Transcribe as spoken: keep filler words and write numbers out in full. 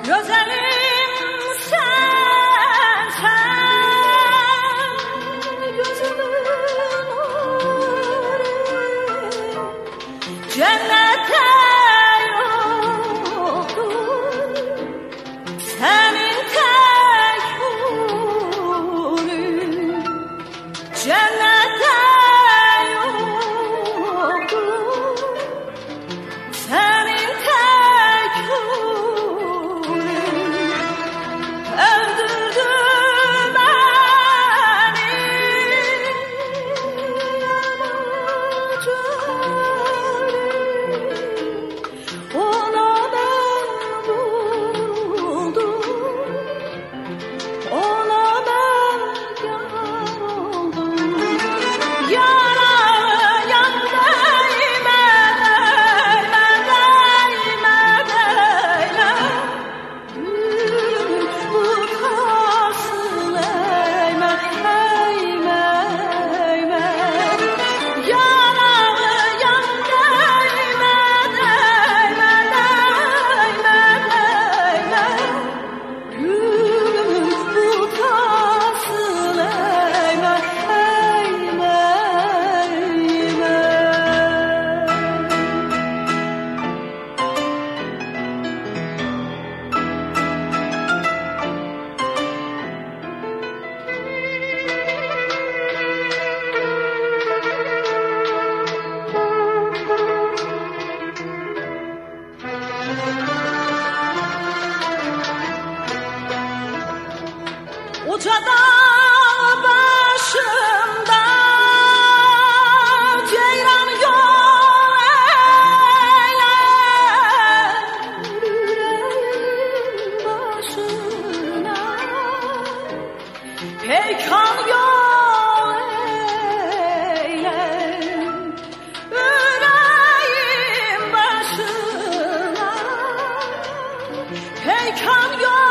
Güzelim sen, sen gözümün nuru, cennette yoktur senin tek huri, cennette yoktur senin tek huri. Öldürdü beni yamacı, ona ben buldum, ona ben yar oldum. Yara yan değme, değme, değme, değme. Bu kalsın eğme, eğme, eğme. Yara yan değme, değme, değme, değme. Gülüm bu kalsın eğme, eğme, eğme. Uca dağ başında ceylan yol eyler, yüreğin başına peykan yol eyler, yüreğin başına peykan yol